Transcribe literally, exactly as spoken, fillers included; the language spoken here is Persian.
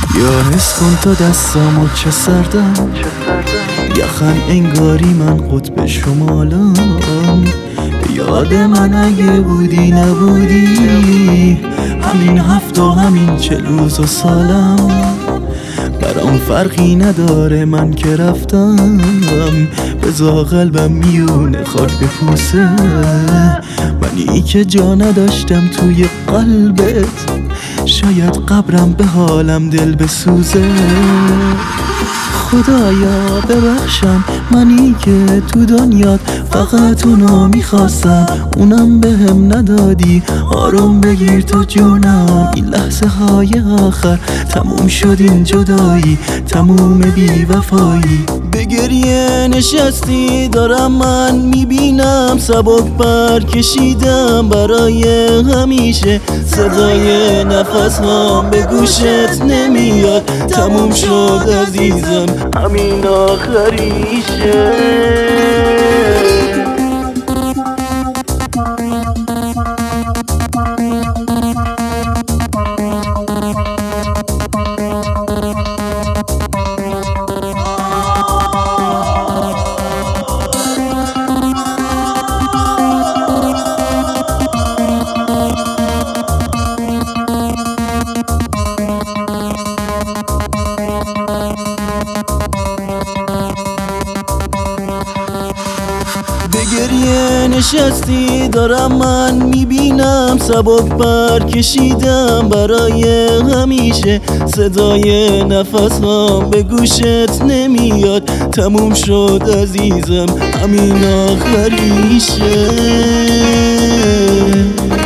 یا حس کن تا دستامو چه سردم، یخن انگاری من قطب شمالم. یاد من اگه بودی نبودی، همین هفت و همین چل روز و سالم. برام فرقی نداره من که رفتم، بذار قلبم میونه خاک بپوسه. منی که جا نداشتم توی قلبت، شاید قبرم به حالم دل بسوزه. خدایا ببخشم منی که تو دنیات فقط اونو میخواستم، اونم بهم ندادی. آروم بگیر تا جونم، این لحظه های آخر تموم شد این جدایی، تموم بی وفایی. به گریه نشستی دارم من میبینم، سبک پر کشیدم برای همیشه. صدای نفس هم به گوشت نمیاد، تموم شد عزیزم همین آخریشه. به گریه نشستی دارم من میبینم، سبک پر کشیدم برای همیشه. صدای نفس هم به گوشت نمیاد، تموم شد عزیزم همین آخریشه.